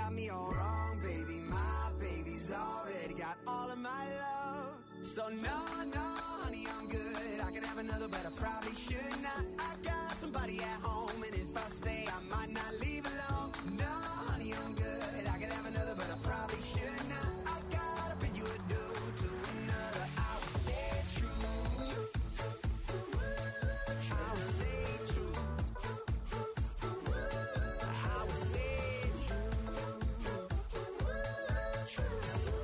got me all wrong, baby. My baby's already got all of my love. So no, honey, I'm good. I could have another, but I probably should not. I got somebody at home, and if I stay, I might not leave alone. No, honey, I'm good. I could have another, but I probably should not. I gotta bid you adieu to another. I will stay true. I will stay true. I will stay true.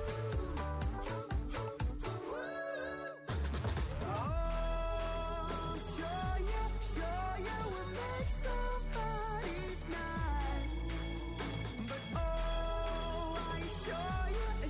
Oh, I'm sure you would make somebody's night. But oh, are you sure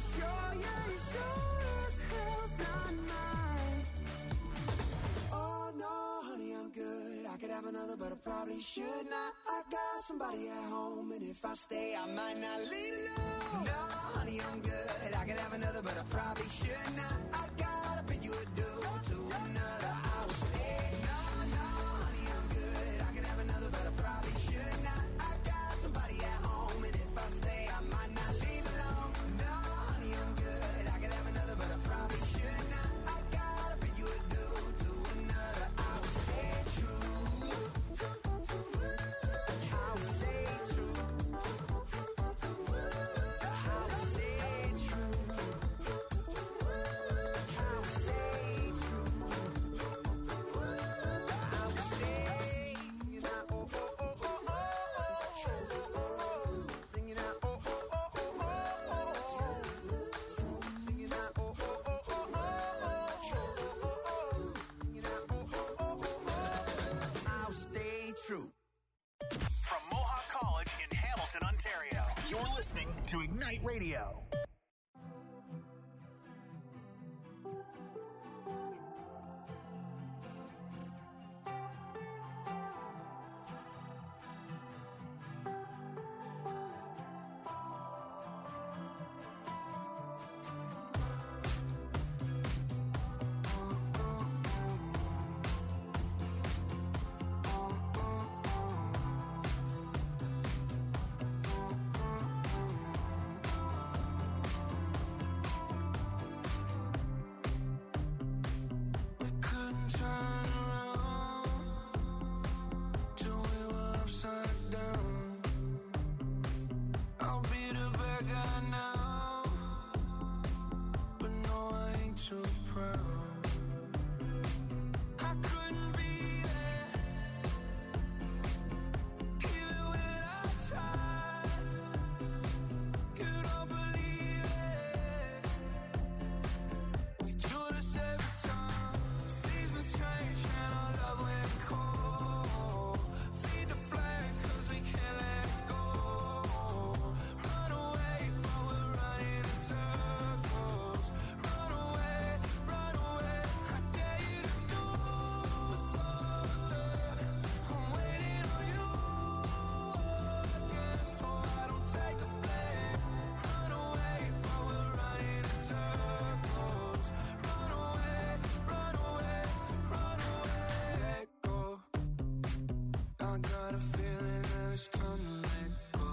as hell's not mine. Oh no, honey, I'm good. I could have another, but I probably should not. I got somebody at home, and if I stay, I might not leave alone. No, honey, I'm good. I could have another, but I probably should not. I gotta bid you adieu to another. I will stay. No, honey, I'm good. I could have another, but I probably should not. I got somebody at home, and if I stay, I might not leave alone. No, honey, I'm good. I could have another, but I probably should not. I gotta bid you adieu to another. I will stay true. I will stay true. I will stay true. I will stay true. I will stay. Singing out, oh, oh, oh, oh, oh, oh. Singing out, oh, oh, oh, oh, oh, oh. Singing out, oh, oh, oh, oh, oh, oh. Singing out, oh, oh, oh, oh, oh. I'll stay true. From Mohawk College in Hamilton, Ontario, you're listening to Ignite Radio. We couldn't turn around till we were upside down. I'll be the bad guy now, but no, I ain't too proud. I couldn't be there, even when I tried. You don't believe it. We do this every time. Seasons change and our love went cold. Feed the flag 'cause we can't let it go. Run away while we're running in circles. Run away, run away. I dare you to do something. I'm waiting on you again, so I don't take the blame. Run away while we're running in circles. Run away, run away, run away. Let go. I got a feeling that it's time to let go.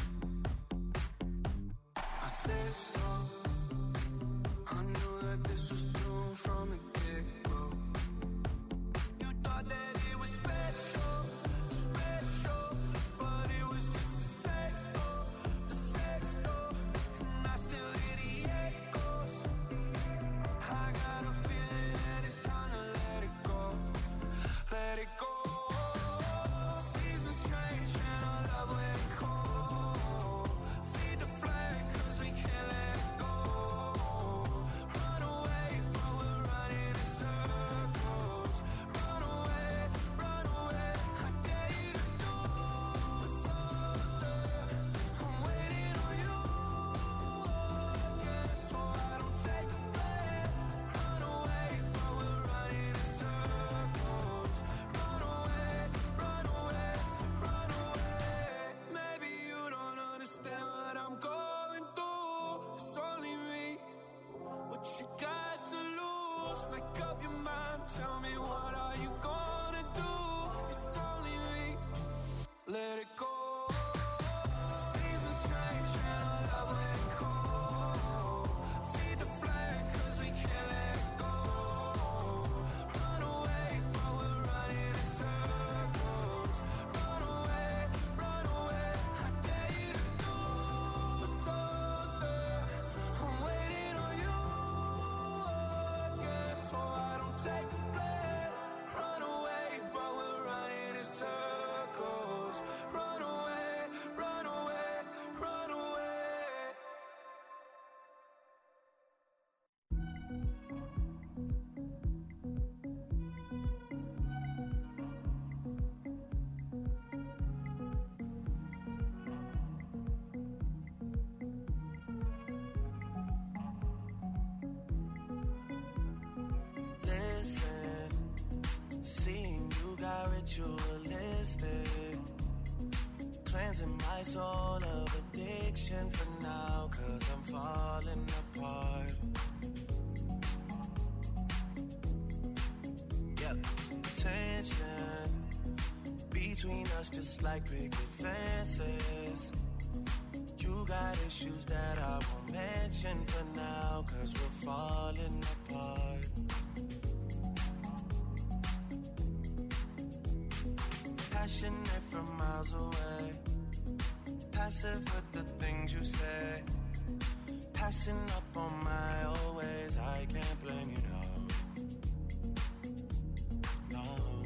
I said so. I knew that this was doomed from the get-go. You thought that it was special, special, but it was just a sex door, and I still hear the echoes. I got a feeling that it's time to let it go, let it go. Seasons change and our love went cold. Feed the flag 'cause we can't let it go. Run away while we're running in circles. Run away, run away. I dare you to do something. I'm waiting on you again, so I don't take the blame. Run away while we're running in circles. Run away, run away, run away. Maybe you don't understand what I'm going through. It's only me. What you got to lose? Make up your mind. Tell me, what are you gonna do? It's only me. Let it go. Seasons change and Listen, seeing you got ritualistic, cleansing my soul of addiction for now, 'cause I'm falling apart. Yep, tension between us just like picket fences. You got issues that I won't mention for now, 'cause we're falling apart. Passionate from miles away, passive with the things you say, passing up on my old ways. I can't blame you, no. No.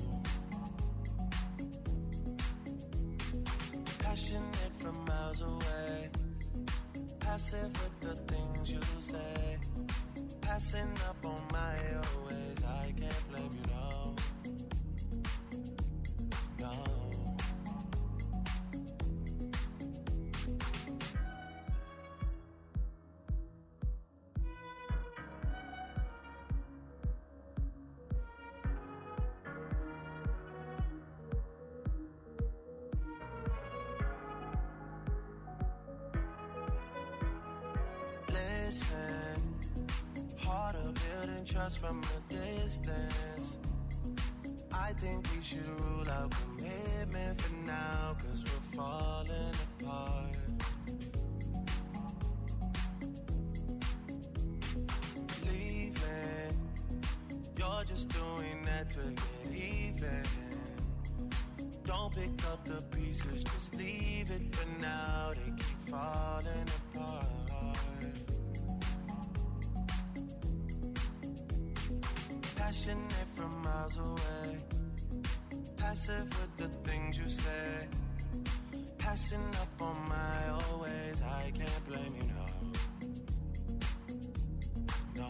Passionate from miles away, passive with the things you say, passing up on my old ways. I can't blame you, no. No. Listen, harder building trust from a distance. I think we should rule out commitment for now, 'cause we're falling apart. Leaving, you're just doing that to get even. Don't pick up the pieces, just leave it for now. They keep falling apart. Passionate from miles away, passive with the things you say, passing up on my old ways. I can't blame you, no. No.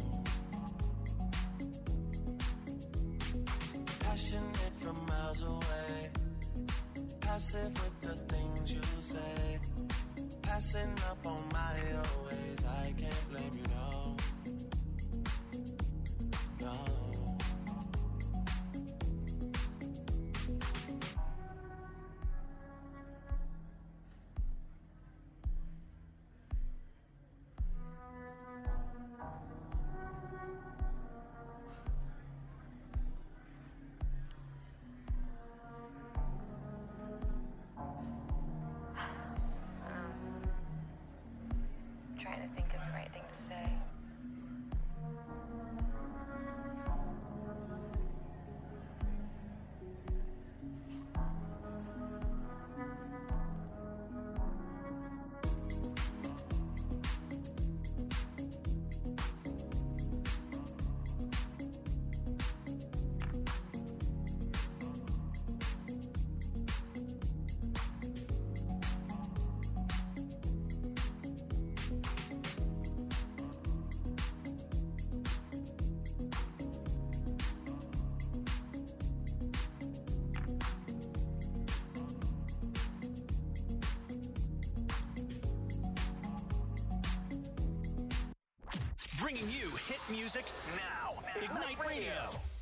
Passionate from miles away, passive with the things you say, passing up on my old ways. I can't blame you, no. No. Trying to think of the right thing to say. Bringing you hit music now. Ignite Radio.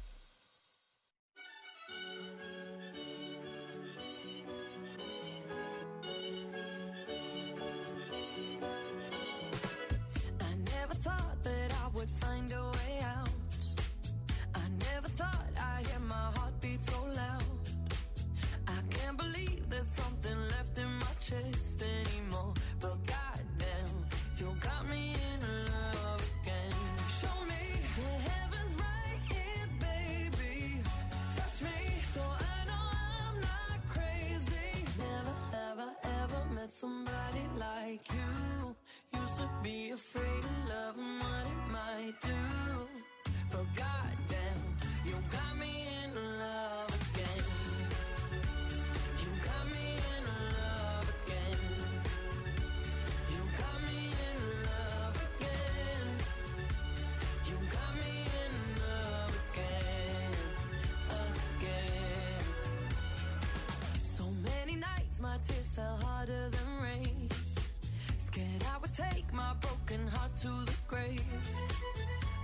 I never thought that I would find a way out. I never thought I'd hear my heartbeat so loud. I can't believe there's something left in my chest anymore. But goddamn, you got me in love again. Show me the heavens right here, baby. Touch me so I know I'm not crazy. Never, ever, ever met somebody like you. Used to be afraid of love and what it might do. But goddamn, you got me in love again. You got me in love again. You got me in love again. You got me in love again, again. So many nights my tears fell harder than rain. Scared I would take my broken heart to the grave. I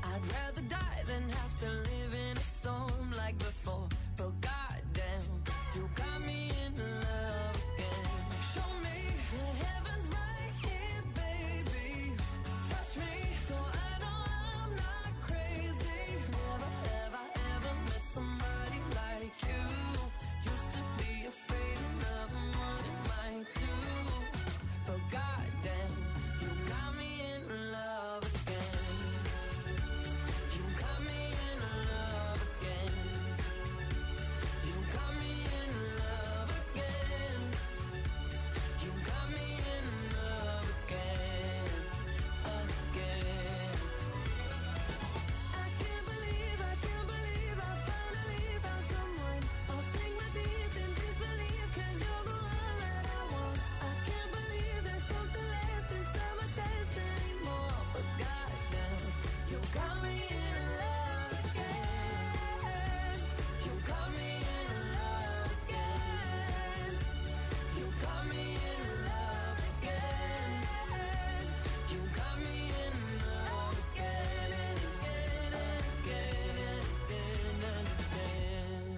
I'd rather die than have to live in a storm like before. But goddamn, you got me in love again. Show me the heavens right here, baby. Touch me so I know I'm not crazy. Never have I ever met somebody like you. Used to be afraid of loving what it might do. But goddamn, you got me in love again. You got me in love again. You got me in love again. You got me in love again. Again. I can't believe I finally found someone. I'll sink my teeth in disbelief, 'cause you're the one that I want. I can't believe there's something left inside my chest anymore. But goddamn, you got me in love again. You got me in love again. You got me in love again. You got me in love again and again and again and again and again.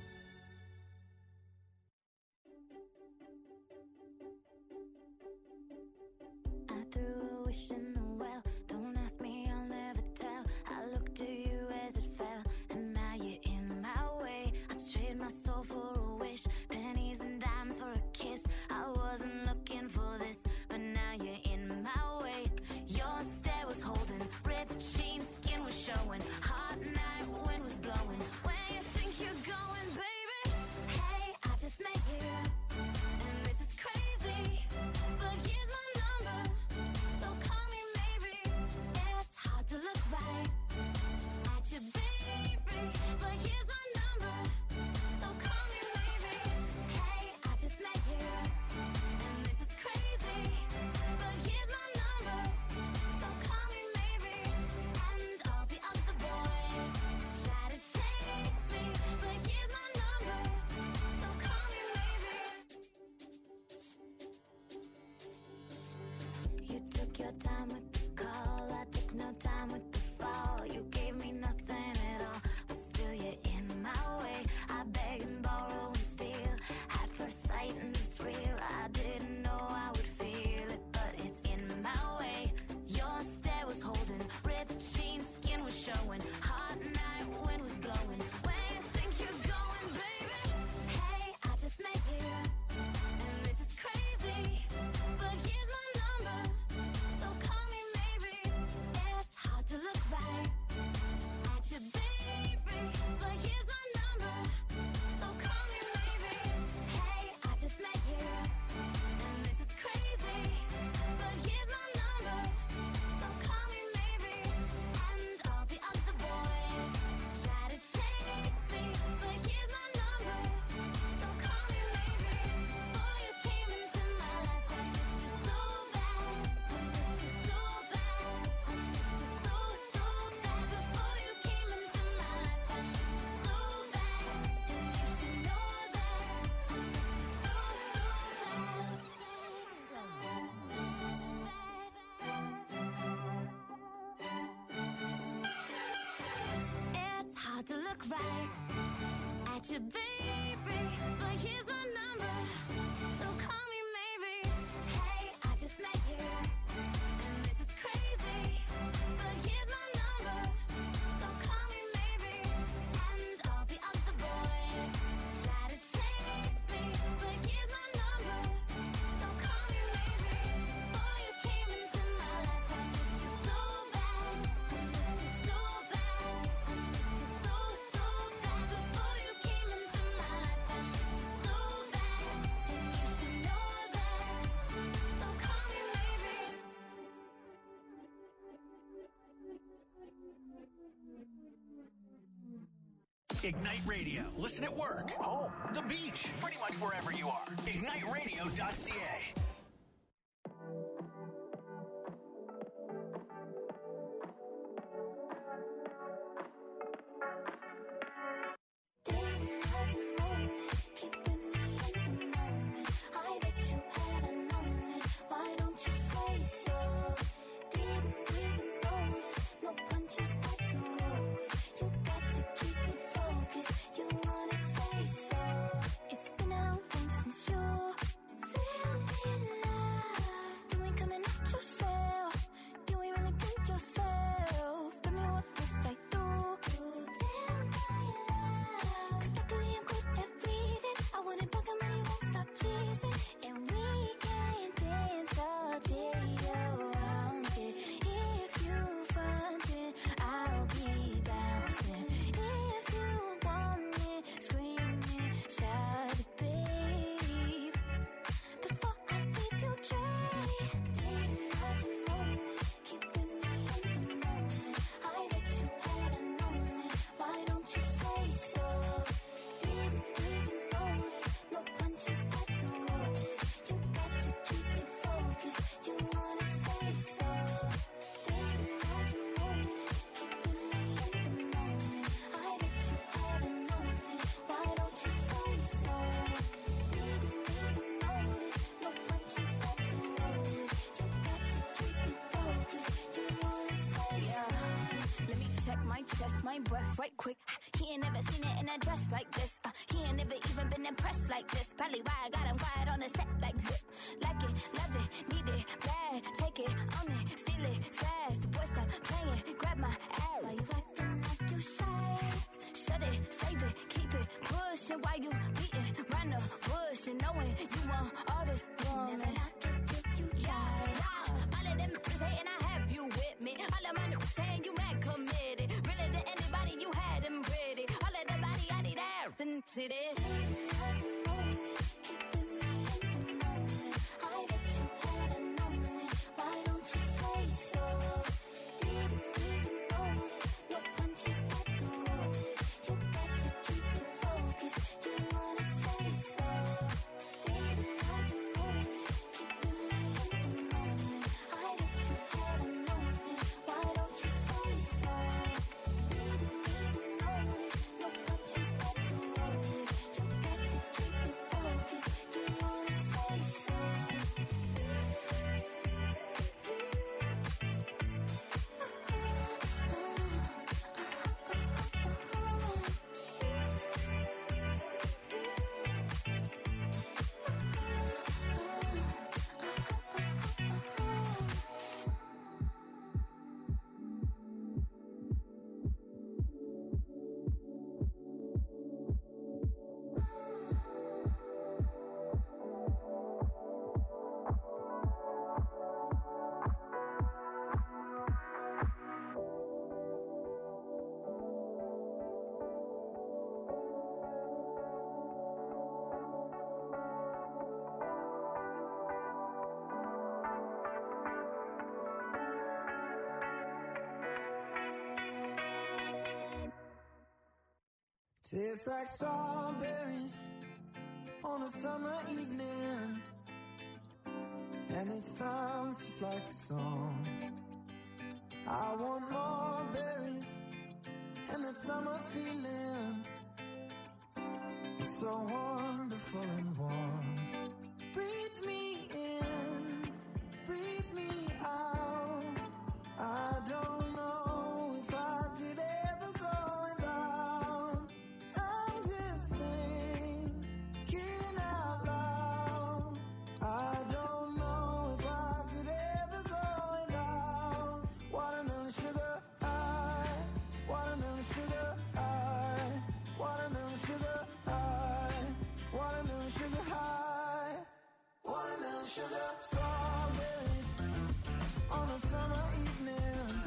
I threw a wish in the well. Don't ask me, I'll never tell. I looked to you as it fell, and now you're in my way. I trade my soul for a wish, pennies and dimes for a kiss. I wasn't looking for this, but now you're in my way. Your stare was holding, ripped jeans, skin was showing. Hot night, wind was blowing. Where you think you're going, baby? Hey, I just met you, and this is crazy. But here's my number, so call me maybe. It's hard to look right at you, baby. But here's my number, so call me maybe. Hey, I just met you, and this is crazy. But here's my number, so call me maybe. And all the other boys try to chase me, but here's my number, so call me maybe. You took your time with the call, I took no time with the fall. You gave me nothing at all, but still you're in my way. I beg and borrow and steal, at first sight and it's real. I didn't know I would feel it, but it's in my way. Your stare was holding, ripped jeans, skin was showing. Hot night, wind was blowing. Where you think you're going, baby? Hey, I just met you, and this is crazy. But here's my number, so call me maybe. It's hard to look right at you, baby. But here's my number, so call me maybe. Hey, I just met you, and this is crazy. But here's my number, so call me maybe. And all the other boys try to chase me, but here's my number, so call me maybe. Before you came into my life, I missed you so bad. I missed you so bad. I missed you so, so bad. Before you came into my life, I missed you so bad. And you should know that. I missed you so, It's hard to look right at you, baby. But here's my number, so call me maybe. Hey, I just met you, and this is crazy. But here's my number, so call me maybe. And all the other boys try to chase me, but here's my number, so call me maybe. Before you came into my life, I missed you so bad. I missed you so bad. I missed you so, so bad. Before you came into my life, I missed you so bad. And you should know that, so call me maybe. Ignite Radio. Listen at work, home, the beach, pretty much wherever you are. IgniteRadio.ca. Keeping me in the moment. I bet you had known it. Why don't you say so? Didn't even notice. No punches, that's my breath right quick. He ain't never seen it in a dress like this. He ain't never even been impressed like this. Probably why I got him quiet on the set like zip. Like it, love it, need it, bad. Take it, own it, steal it, fast. The boy stop playing, grab my ass. Why you acting like you shy? Shut it, save it, keep it pushing. Why you beating round the bush and knowing you want all this woman? Never knock it till you try. All of them is hating, I have you with me. All of my niggas saying you mad committed. Really to anybody you had them pretty. All of the body I need out and see this. Tastes like strawberries on a summer evening, and it sounds just like a song. I want more berries and that summer feeling. It's so wonderful and warm. Breathe me in, breathe me out. I don't know if I could ever go without. I'm just thinking out loud. I don't know if I could ever go without. Watermelon sugar high, watermelon sugar high, watermelon sugar high, watermelon sugar high, watermelon sugar. Strawberries on a summer evening.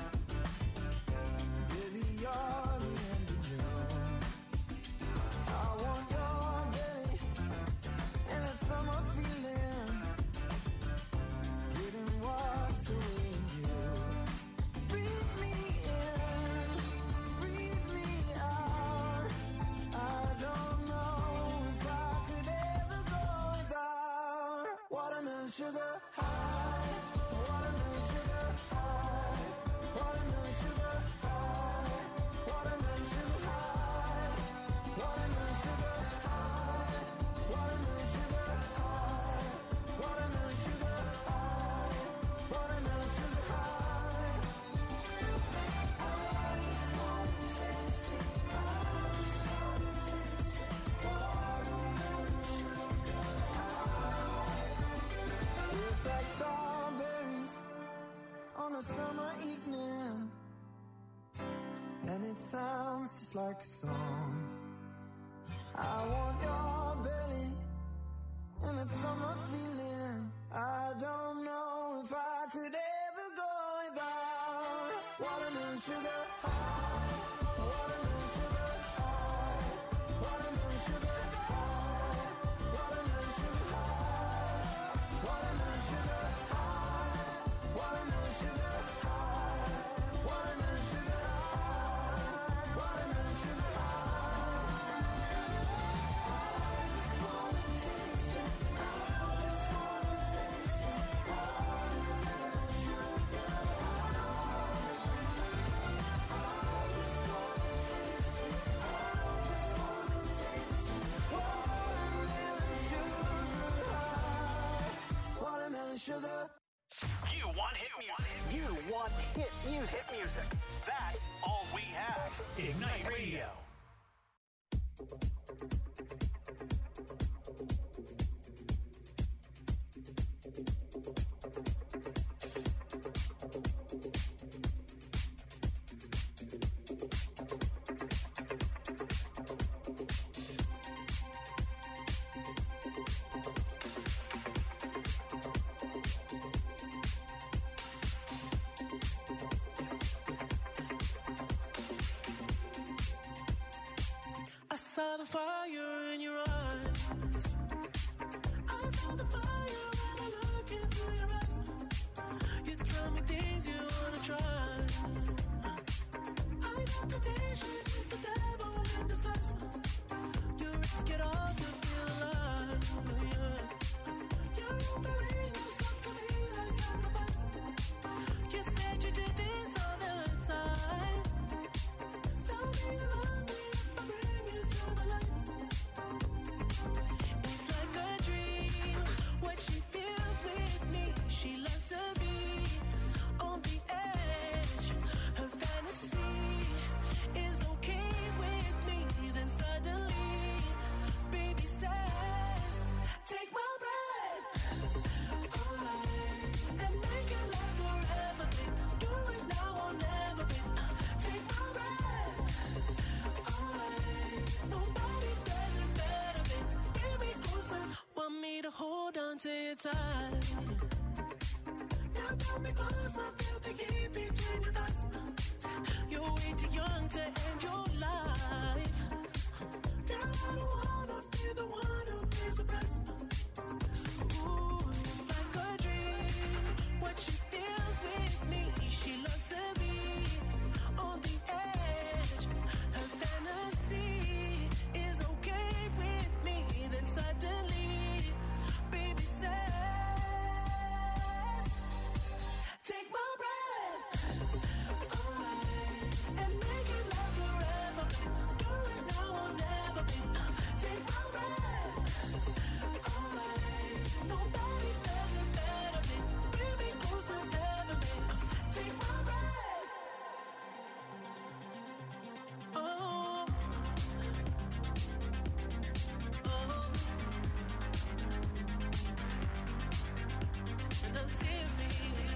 Baby, you're the end of June. I want your belly and that summer feeling, getting washed away in you. Breathe me in, breathe me out. I don't know if I could ever go without. Watermelon sugar high, watermelon sugar high, watermelon sugar high, watermelon sugar high, watermelon sugar high, watermelon sugar high, watermelon sugar high, watermelon sugar high. I just wanna taste it, I just wanna taste it. Watermelon sugar high. Tastes like strawberries on a summer evening, and it sounds just like a song. I want your belly and that summer feeling. I don't know if I could ever go without. Watermelon sugar high, watermelon sugar high, watermelon sugar high, watermelon sugar high, watermelon sugar high, watermelon sugar high, watermelon sugar high, watermelon sugar high. I just wanna taste it, I just wanna taste it. Watermelon sugar high. I just wanna taste it, I just wanna taste it. Watermelon sugar high, watermelon sugar. You want hit music. You want on hit music. Hit music. That's all we have. Ignite Radio. I saw the fire in your eyes. I saw the fire when I look into your eyes. You tell me things you wanna try. I know temptation is the devil in disguise. You risk it all to feel alive. Yeah. You're offering yourself to me like sacrifice. You said you do this all the time. Tell me you love me if I bring you to the light. It's like a dream, what she feels with me. She loves to be on the edge. Her fantasy is okay with me. Then suddenly, baby says, take my breath away and make it last forever, babe. Do it now or never, babe. Take my breath away. Nobody does it better, babe. Bring me closer, want me to hold on to your tight. You got me close, I feel the heat between your thighs. You're way too young to end your life. Girl, I don't wanna be the one who pays the price. Ooh, it's like a dream, what she feels with me. She loves to be on the edge. Her fantasy is okay with me. Then suddenly, baby says, take my breath away and make it last forever, babe. Do it now or never, babe. Take my breath away. Nobody does it better, babe. Bring me closer, ever, babe. Take my breath. Oh, and I'm serious.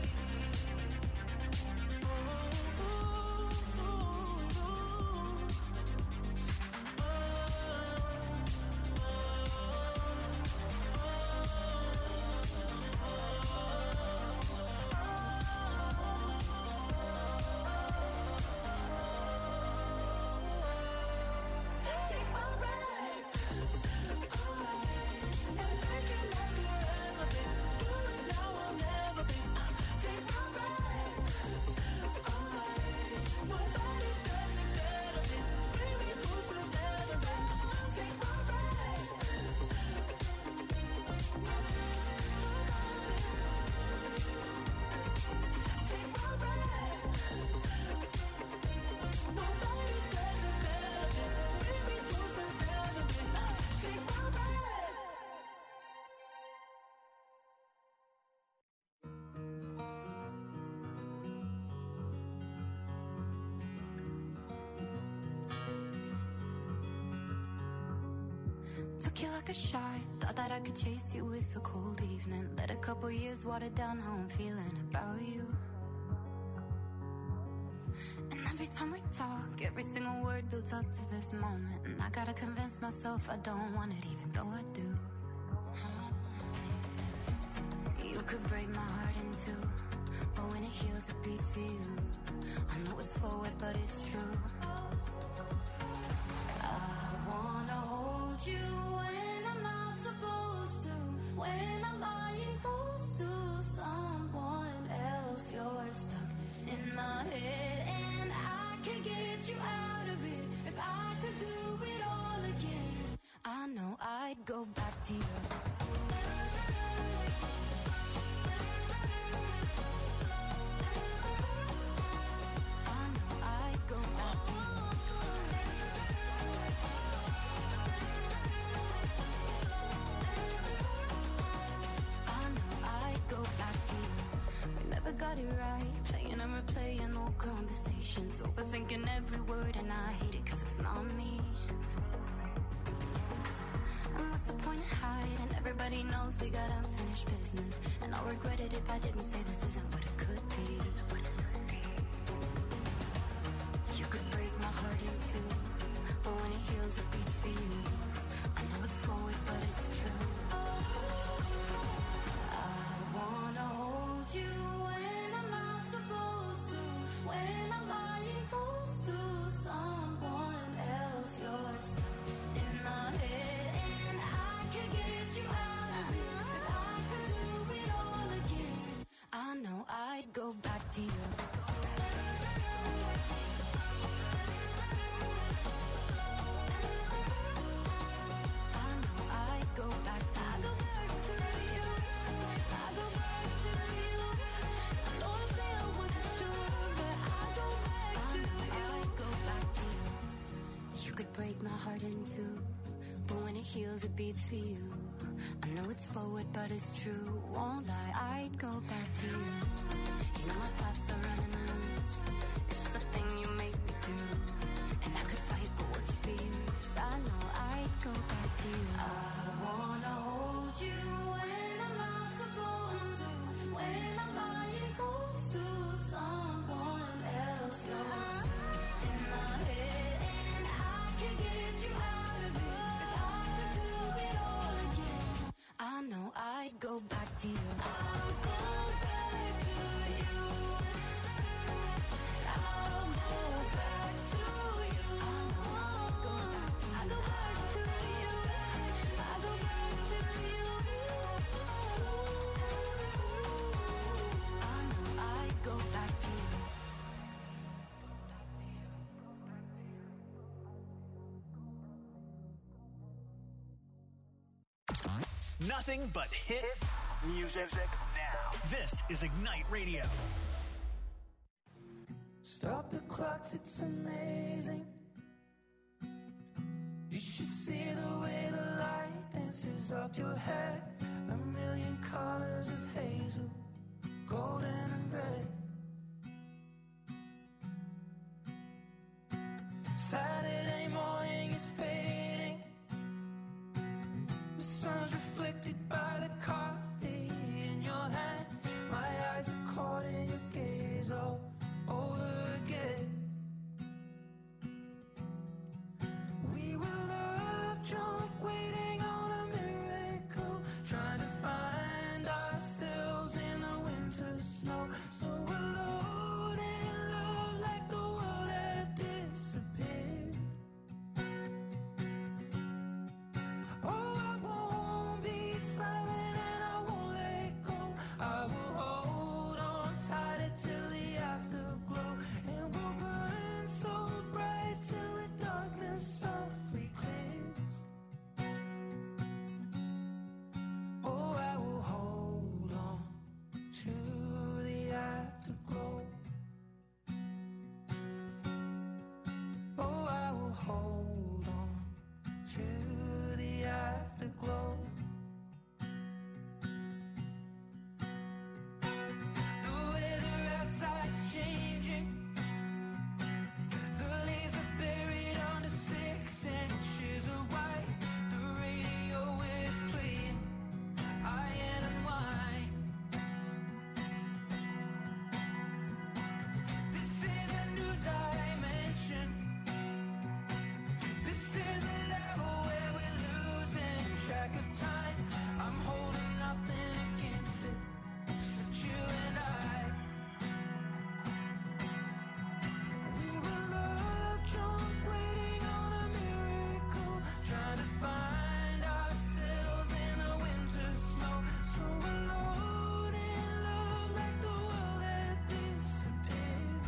Take my breath away and make it last forever, babe. Do it now or never, babe. Take my breath away. Nobody does it better, babe. Bring me closer, never, babe. Take my breath. Take my breath. Nobody does it better, babe. Bring me closer, never, babe. Take my breath. Took you like a shot, thought that I could chase you with a cold evening. Let a couple years water down how I'm feeling about you. And every time we talk, every single word builds up to this moment. And I gotta convince myself I don't want it, even though I do. You could break my heart in two, but when it heals, it beats for you. I know it's forward, but it's true. I wanna hold you when I'm not supposed to. When I'm lying close to someone else, you're stuck in my head, and I can get you out of it. If I could do it all again, I know I'd go back to you. I know I'd go back to you. I know got it right. Playing and replaying old conversations, overthinking every word, and I hate it cause it's not me. And what's the point of hiding? Everybody knows we got unfinished business, and I'll regret it if I didn't say this isn't what it could be. You could break my heart in two, but when it heals it beats for you. I know it's forward but it's true. I wanna hold you when I'm not supposed to, when I'm lying close to someone else. You're stuck in my head and I could get you out of it. If I could do it all again, I know I'd go back to you. Go back to you. I go back to you. I know I say I wasn't sure, but I go back to you. I go back to you. You could break my heart in two, but when it heals it beats for you. I know it's forward but it's true, won't lie, I'd go back to you. You know my thoughts are running loose, it's just the thing you make me do. And I could fight, but what's the use? I know I'd go back to you. I wanna hold you when I'm not supposed to, when I'm lying close to someone else. You're in my head and I can get you out of it. If I could do it all again, I know I'd go back to you. I'll go back to you. I'll go back to you. I'll go back to you. I'll go back to you. I'll go back to you. I know I'd go back to you. Nothing but hit music now. This is Ignite Radio. Stop the clocks, it's amazing. You should see the way the light dances up your hair. A million colors of hazel, golden and red. Saturday morning is fading. The sun's reflected by the coffee in your hand. My eyes are caught in your gaze all over again. We were love drunk, waiting on a miracle, trying to find ourselves in the winter snow. So alone in love, like the world had disappeared. Oh, I won't be silent and I won't let go. I will hold on tighter till the afterglow, and we'll burn so bright till the darkness softly clears. Oh, I will hold on to the afterglow. Oh, I will hold on to the afterglow. The weather outside's changing. The leaves are buried under 6 inches of white. The radio is playing Iron and Wine. This is a new dimension. This is a level where we're losing track of time. I'm holding nothing against it, except you and I. We were love drunk, waiting on a miracle, trying to find ourselves in the winter snow. So alone in love, like the world had disappeared.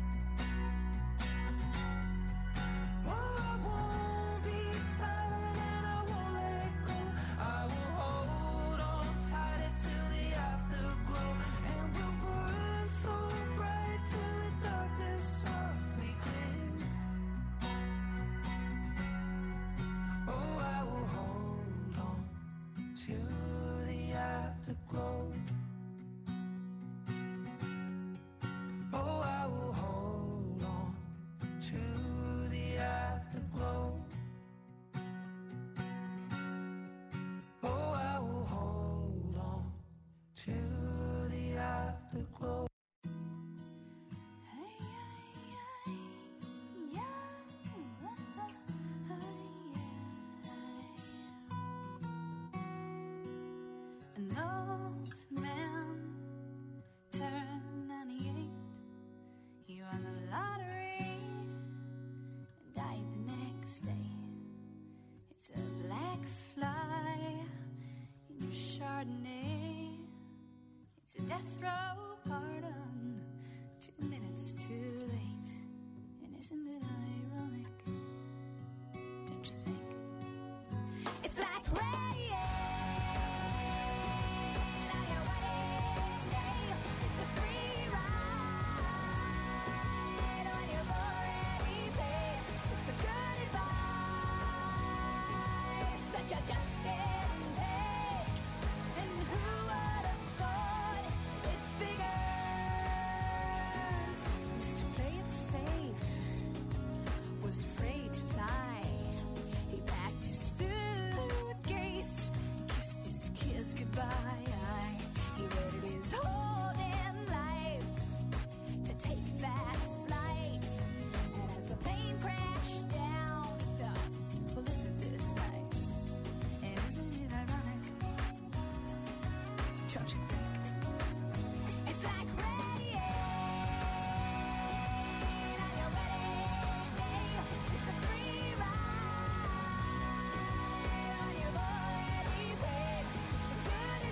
Oh, I won't be silent and I won't let go. I will hold on tighter till the afterglow, and we'll burn so bright till the darkness softly clears. Oh, I will hold on to the afterglow. death row pardon. 2 minutes too late. And isn't it ironic? Don't you think? It's like rain on your wedding day. It's a free ride on your already paid. It's the good advice that you just didn't take. And who would have thought it figures? Used to play it safe, was afraid to fly. He packed his suitcase, kissed his kids goodbye. He waited his whole damn life to take that flight. And as the plane crashed down, he thought, well, isn't this nice? And isn't it ironic? Don't you think? It's like rain on your wedding day. It's a free ride on your already paid. It's the good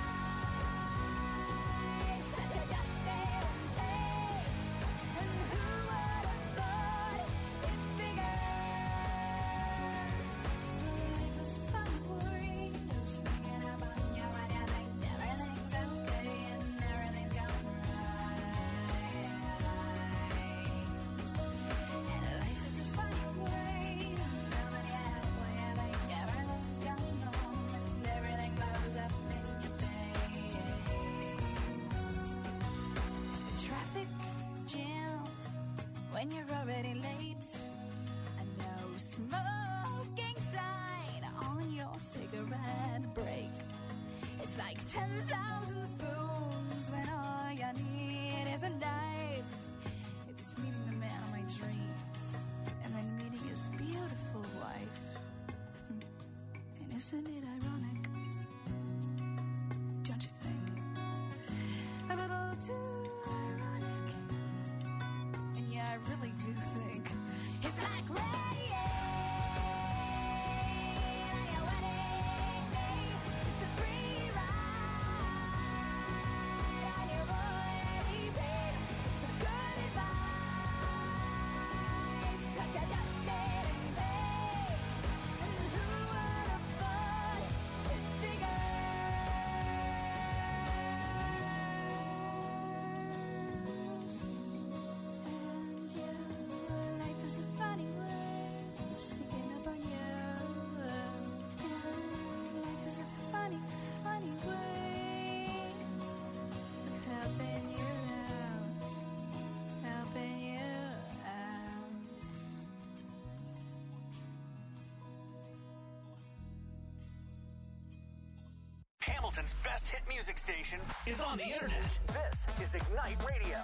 advice that you just didn't take. And who would have thought it figures? Life is fun, worry, no singing about you when you think everything's okay and everything's going right. And life is a funny way to feel that you have when you think everything's going wrong and everything blows up in your face. A traffic jam when you're already late. A no smoking sign on your cigarette break. It's like 10,000 spoons when all you need is a knife. It's meeting the man of my dreams and then meeting his beautiful wife. And isn't it ironic? Don't you think? A little too ironic. And yeah, I really do think it's like rain on your wedding day. It's a free ride on your already paid. It's the good advice that you just didn't take. And who would have thought it figures? And yeah, life is a funny way, sneaking up on you. Yeah, life is a funny, funny way of helping you out, helping you out. Hamilton's best hit music station is on the internet. This is Ignite Radio.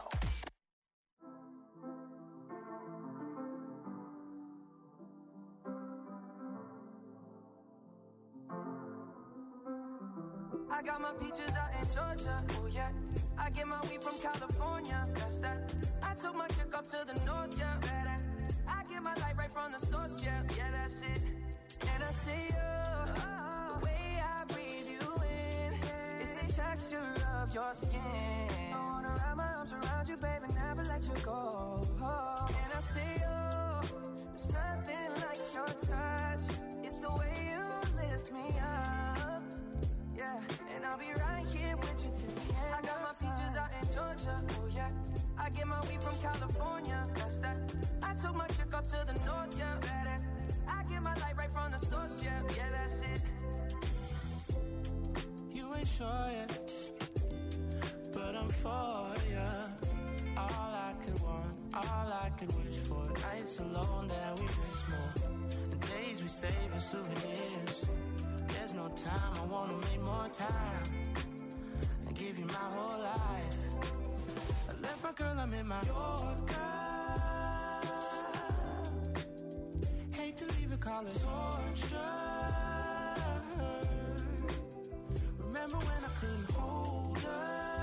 I got my peaches out in Georgia, oh yeah. I get my weed from California, that's that. I took my chick up to the north, yeah. I get my light right from the source, yeah. Yeah, that's it. And I see you, the way I breathe you in. It's the texture of your skin. I wanna wrap my arms around you, baby, never let you go. And I see you, there's nothing like your touch. It's the way you lift me up. Yeah, and I'll be right here with you till the end. I got my peaches out in Georgia, oh yeah. I get my weed from California, that's that. I took my chick up to the north, yeah. I get my light right from the source, yeah. Yeah, that's it. You ain't sure yet, but I'm for ya. All I could want, all I could wish for. Nights alone that we miss more. The days we save as souvenirs. There's no time, I wanna make more time and give you my whole life. I left my girl, I'm in my Yorker. Hate to leave it, call it torture. Remember when I couldn't hold her?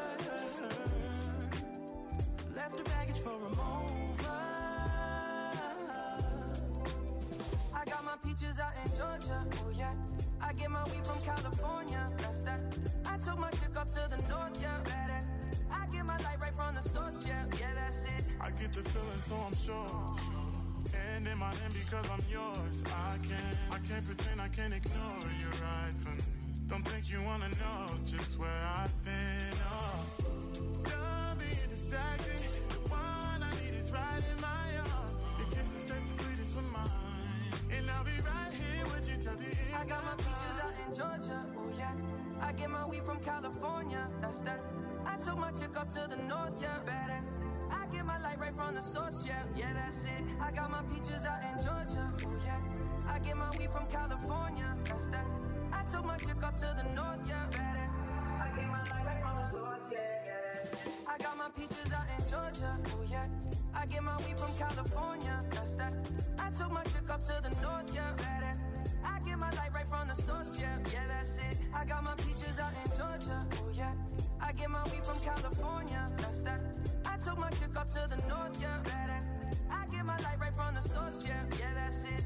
Left the baggage for a mover. I got my peaches peaches out in Georgia. Oh yeah. I get my weed from California. That's that. I took my chick up to the north, yeah. Better. I get my light right from the source, yeah. Yeah, that's it. I get the feeling, so I'm sure. And in my hand because I'm yours. I can't pretend, I can't ignore you right from me. Don't think you wanna know just where I've been. Oh, don't be distracted. The one I need is right in my arms. Your kisses taste the sweetest with mine, and I'll be right here with you till the end. I got my peaches out in Georgia. Oh yeah. I get my weed from California. That's that. I took my chick up to the north, yeah. Better. I get my light right from the source, yeah. Yeah, that's it. I got my peaches out in Georgia. Oh yeah. I get my weed from California. That's that. I took my chick up to the north, yeah. Better. I get my light right from the source, yeah, yeah. I got my peaches out in Georgia. Oh yeah. I get my weed from California. That's that. I took my chick up to the north, yeah. Better. I get my light right from the source, yeah. Yeah, that's it. I got my peaches out in Georgia. Oh yeah. I get my weed from California. That's that. I took my chick up to the north, yeah. Better. I get my light right from the source, yeah. Yeah, that's it.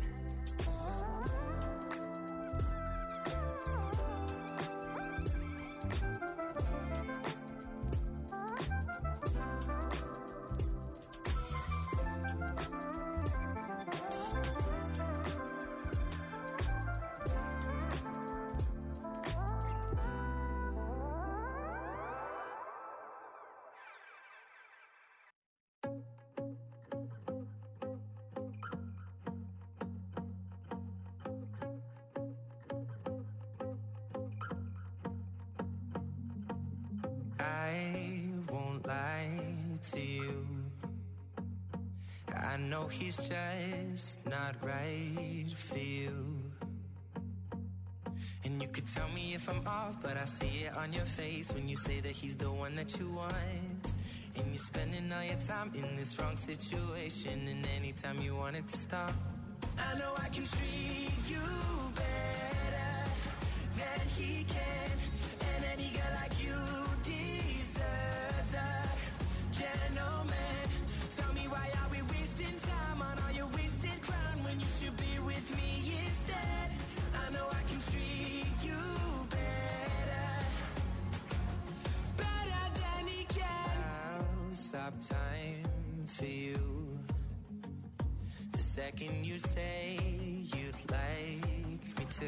I won't lie to you. I know he's just not right for you. And you could tell me if I'm off, but I see it on your face when you say that he's the one that you want. And you're spending all your time in this wrong situation, and anytime you want it to stop, I know I can treat you better than he can. And any girl like you deserves a gentleman. Tell me, why are we wasting time on all your wasted crown when you should be with me instead? I know I can treat you better, better than he can. I'll stop time for you the second you say you'd like me to.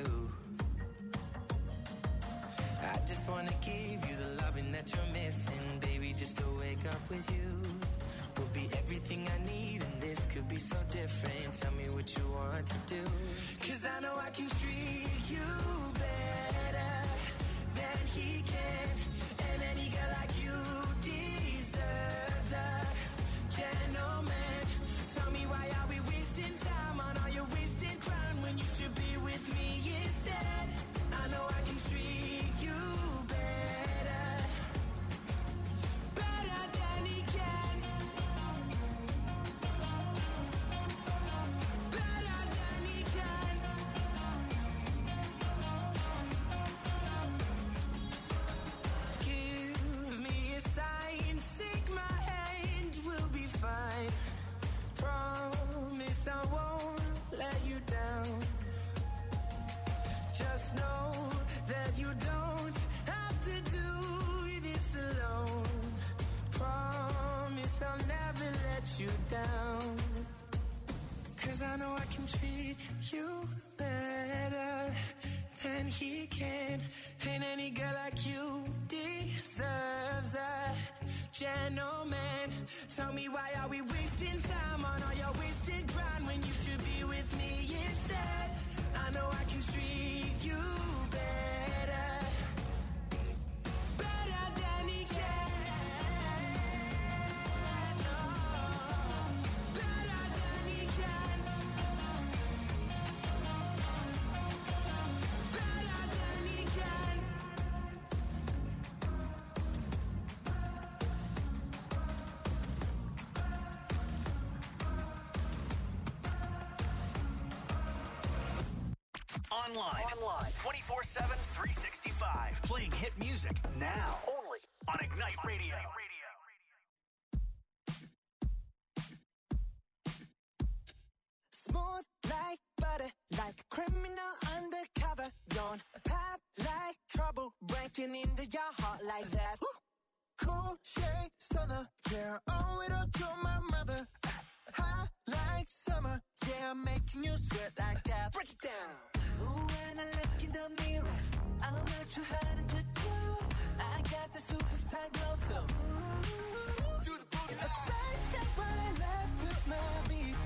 I just wanna give you the loving that you're missing, baby, just to wake up with you will be everything I need, and this could be so different. Tell me what you want to do, 'cause I know I can treat you better than he can. And any girl like you deserves a gentleman. Tell me, why are we wasting time on all your wasted crown when you should be with me instead? I know I can treat you better, better than he can, better than he can. Give me a sign, take my hand, we'll be fine. Promise I won't let you down. Just know that you don't have to do this alone. Promise I'll never let you down. 'Cause I know I can treat you better than he can. And any girl like you deserves a gentleman. Tell me, why are we wasting time on all your wasted grind when you should be with me instead? I know I can treat you better, better than he can. No, better than he can, better than he can. Online. 24/7, 365. Playing hit music now. Only on Ignite Radio. Smooth like butter, like a criminal undercover. Don't pop like trouble, breaking into your heart like that. Cool shade stunner, yeah, owe it all to my mother. Hot like summer, yeah, I'm making you sweat like that. Break it down. Ooh, when I look in the mirror, I'm not too hard to do. I got the superstar glow, so ooh, do the boogie line. A side step right left to my beat.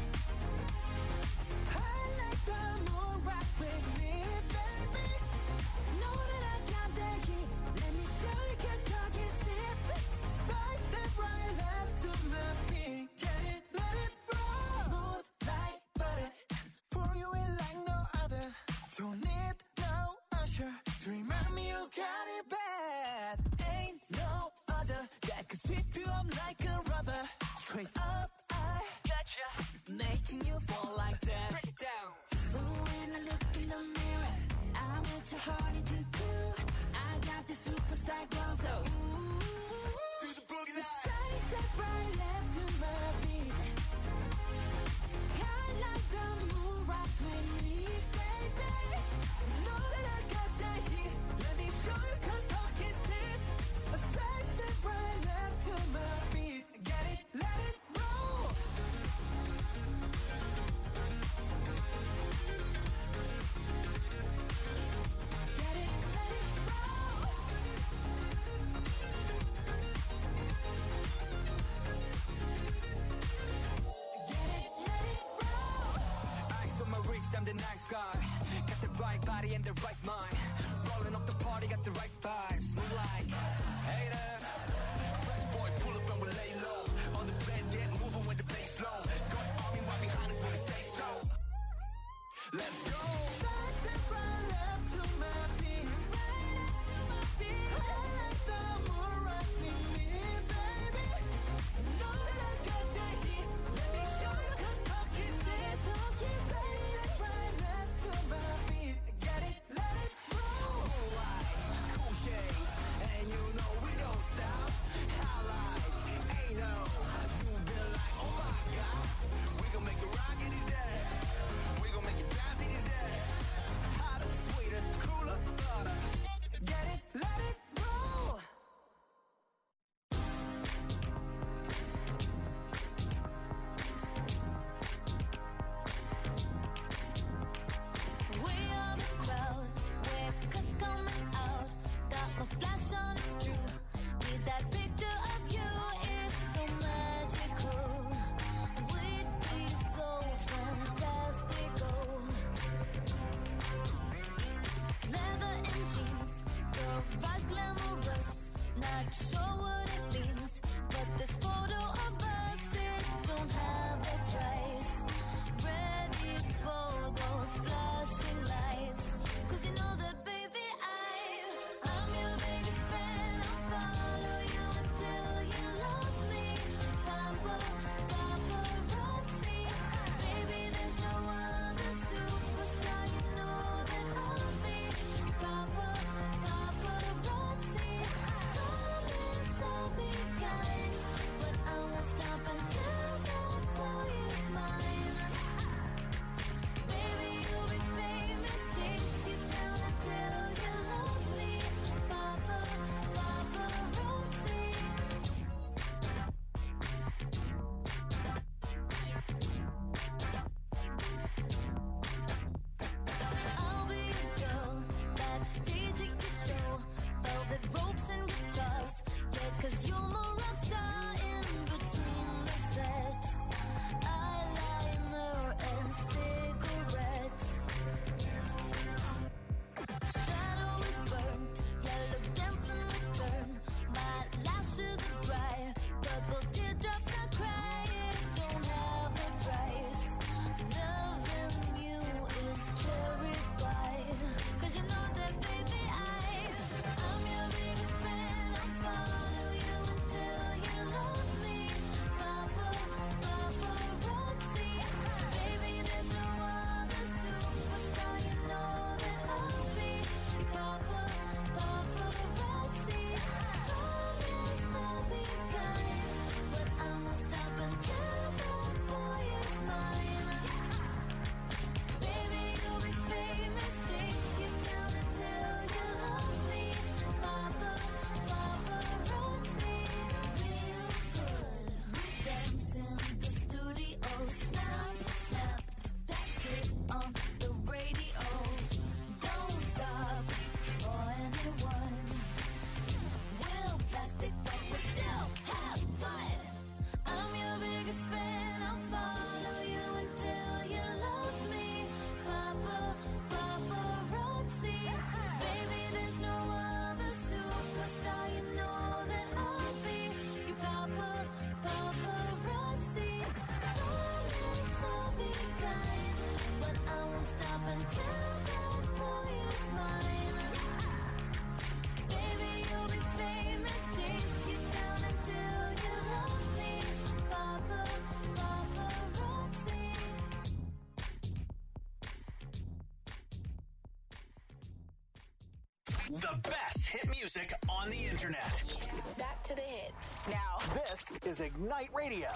I like the moon rock with me, baby. Know that I got that heat. Let me show you, 'cause talk is cheap. Side step right left to my beat. Get it, let it roll. Smooth like butter, pour you in like no other. Don't need no usher to remind me you got it bad. ain't no other that could sweep you up like a rubber. Straight up, I gotcha, making you fall like that. Break it down. Ooh, when I look in the mirror, I'm what your heart to do. I got the superstar glow, so ooh, do the boogie line. side step right left to my beat. I like the moon rock with me, baby. Know that I got that heat. Let me show you, 'cause talk is cheap. A side step right left to my beat. Get it, let it roll. Get it, let it roll. Get it, let it roll. Eyes on my wrist, I'm the nice guy. Got the right body and the right mind. Rolling up the party, got the right vibes. Move like haters. Fresh boy, pull up and we lay low. On the place, get moving with the bass low. Got the army right behind us when we say so. Let's go. Side step right left to my beat. Right left to my beat. I like the moon rock with me, baby. Know that I got that heat. Let me show you, 'cause talk is cheap. Side step right left to my beat. Get it, let it roll. Cool shade, and you Tell that boy it's mine. Baby, you'll be famous. Chase you down until you love me. Papa, paparazzi. The best hit music on the internet. Back to the hits. Now, this is Ignite Radio.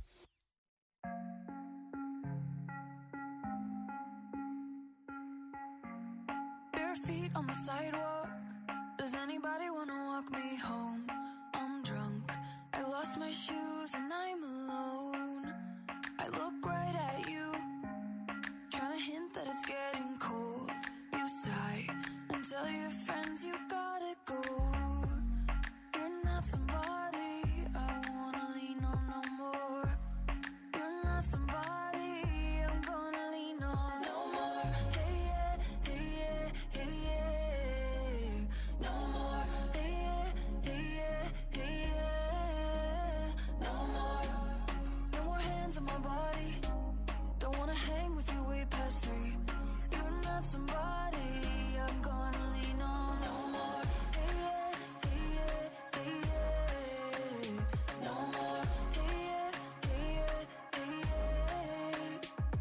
Bare feet on the sidewalk. Does anybody wanna walk me home? I'm drunk. I lost my shoes and I'm alone. I look right at you, trying to hint that it's getting cold. You sigh and tell your friends you gotta go. You're not somebody I wanna lean on no more. You're not somebody I'm gonna lean on no more. Hey yeah, hey yeah, hey yeah. No more. Hey yeah, hey yeah, hey yeah. No more. No more hands on my body. Don't wanna hang with you way past 3. You're not somebody I'm gonna lean on no more. Hey yeah, hey yeah, hey yeah. No more. Hey yeah, hey yeah, hey yeah.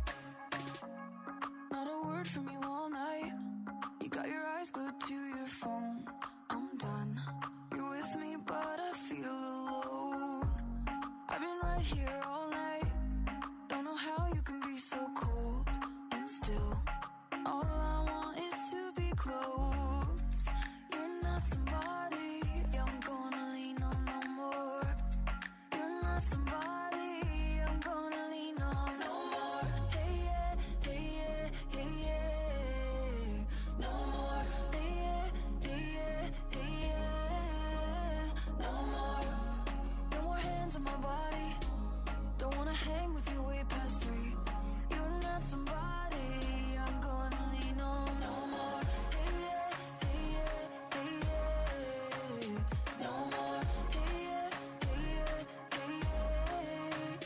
Not a word from you all night. You got your eyes glued to your phone. I'm done. You're with me, but I feel alone. I've been right here all night. Don't know how you can be so cold and still. All I want is to be close. You're not somebody I'm gonna lean on no more. You're not somebody I'm gonna lean on no more. Hey yeah, hey yeah, hey yeah. No more. Hey yeah, hey yeah, hey yeah. No more. No more hands on my body. Don't wanna hang with you way past 3. You're not somebody I'm gonna lean on no more. Hey yeah, hey yeah, hey yeah. No more. Hey yeah, hey yeah, hey yeah.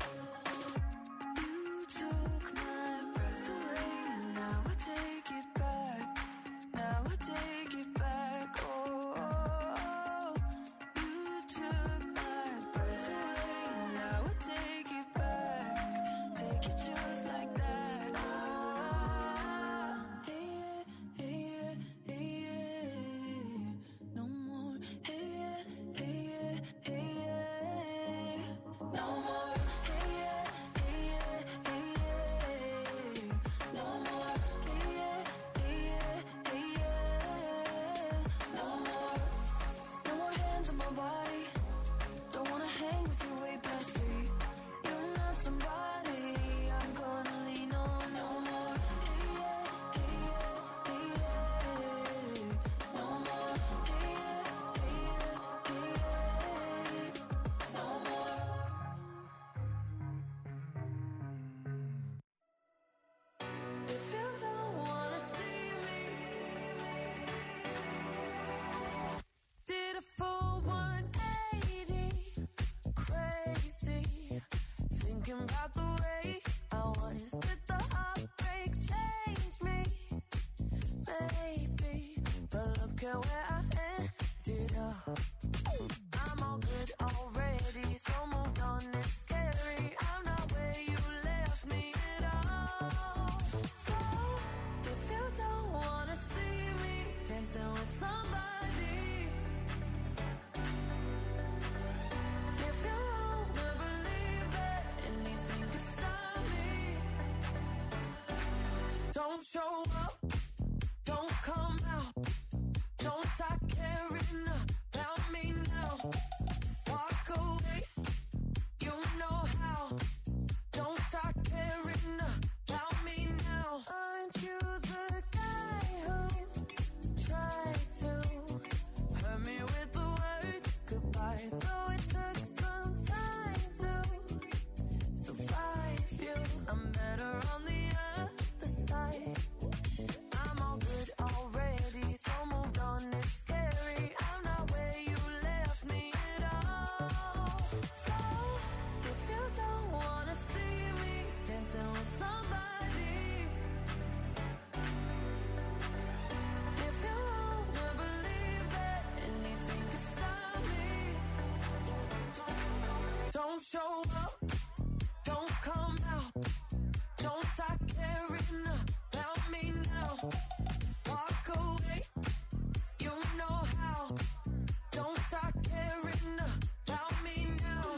You took my breath away and now I take it back. Now I take it back. Oh, you took my breath away and now I take it back. Take it just like that. Ah, hey yeah, hey yeah, hey yeah. No more. Hey yeah, hey yeah, hey yeah. No more. Hey yeah, hey yeah, hey yeah. No more. Hey yeah, hey yeah, hey yeah. No more. No more hands on my body. Don't wanna hang with you way past 3. You're not somebody I'm gonna lean on no more. Hey yeah, hey yeah, hey yeah. No more. Hey yeah, hey yeah, hey yeah. No more. If you don't wanna see me, did a full 180, crazy, thinking about the way I was. Did the heartbreak change me? Maybe, but look at where I ended up. I'm all good already, so moved on, it's scary. I'm not where you left me at all. So, if you don't wanna see me dancing with somebody, if you wanna believe that anything could stop me, don't show up, don't come out, don't talk show up, don't come out, don't start caring about me now. Walk away, you know how. Don't start caring about me now.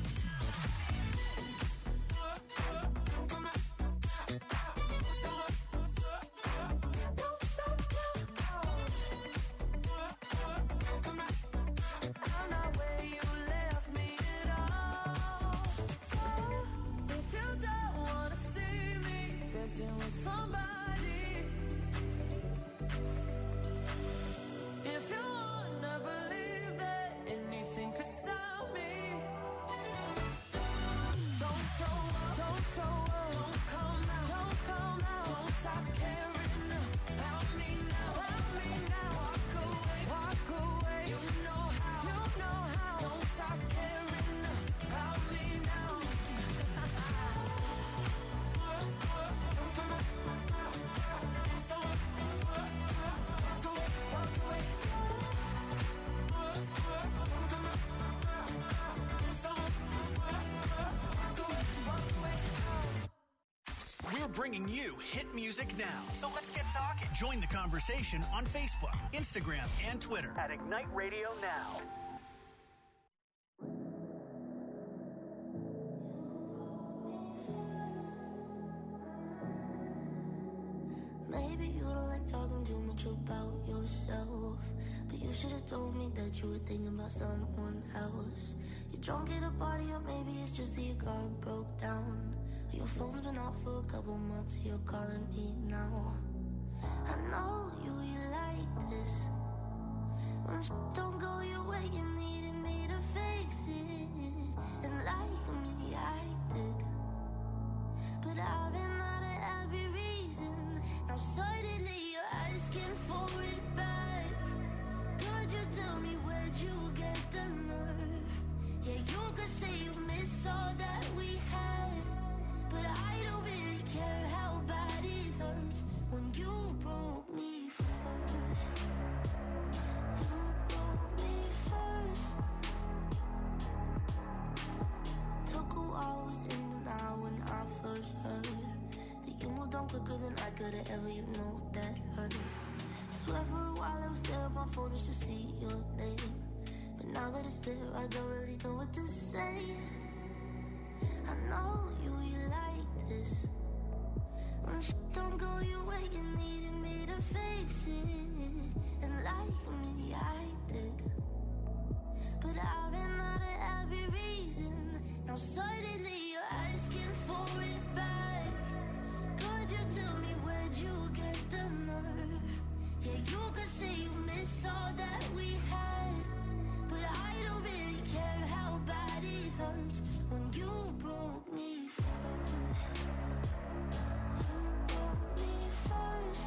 I'm not where you left me at all. So if you don't wanna see me dancing with somebody, if you wanna believe that anything could stop me, don't show up, don't show up, don't come out, don't come out, don't stop caring about me now, walk away, you know how, don't stop caring about me now. We're bringing you hit music now. So let's get talking. Join the conversation on Facebook, Instagram, and Twitter at Ignite Radio Now. Maybe you don't like talking too much about yourself, but you should have told me that you were thinking about someone else. You're drunk at a party, or maybe it's just that your car broke down. Your phone's been off for a couple months, you're calling me now. I know you like this. When don't go your way, you needed me to fix it. And like me, I did. But I've been out of every reason. Now suddenly you're asking for it back. Could you tell me where'd you get the nerve? Yeah, you could say you miss all that we had, but I don't really care how bad it hurts when you broke me first. You broke me first. Took a while, was in denial when I first heard that you moved on quicker than I could've ever, you know that hurt. Swear for a while I was there on my phone just to see your name, but now that it's there I don't really know what to say. I know you like this. When don't go your way, you needed me to fix it. And like me, I did. But I've been out of every reason. Now suddenly you're asking for it back. Could you tell me where'd you get the nerve? Yeah, you could say you miss all that we had, but I don't really care how bad it hurts when you broke me first. You broke me first.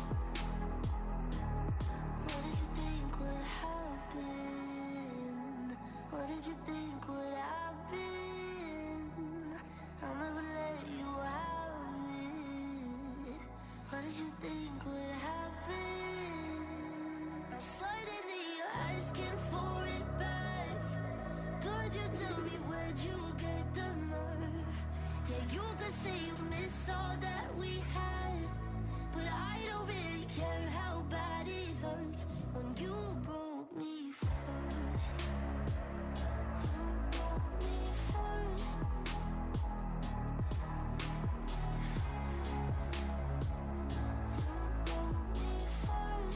What did you think would happen? What did you think would happen? I'll never let you have it. What did you think would happen? Now suddenly you're asking for it back. Could you tell me where'd you get the nerve? Yeah, you could say you miss all that we had, but I don't really care how bad it hurts when you broke me first. You broke me first. You broke me first.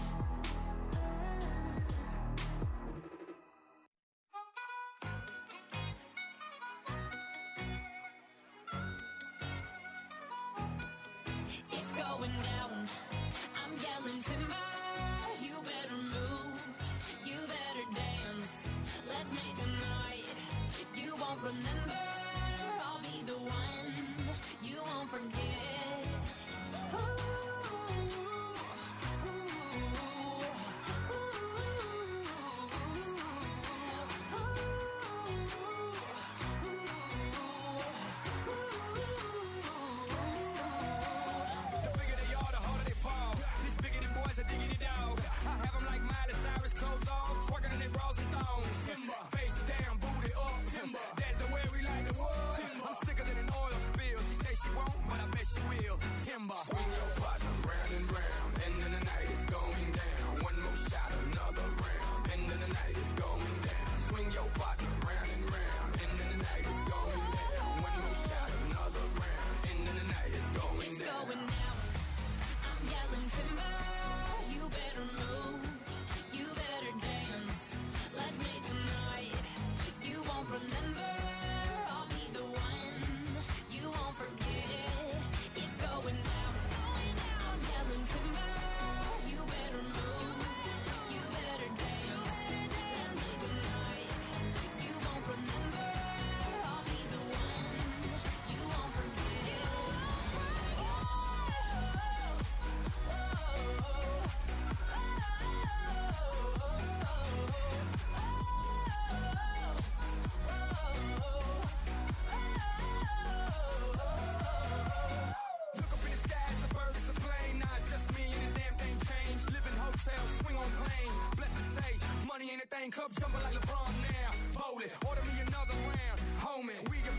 It's going down. I'm yelling timber. You better move. You better dance. Let's make a night you won't remember. I'll be the one you won't forget. Ooh, ooh, The bigger they are, the harder they fall. These bigoted boys are diggity dog. I have them like Miley Cyrus, clothes off, twerking in their bras and thongs. Timber. Face down, booty up. Timber. That's the way we like the world. champagne cup jumping like LeBron.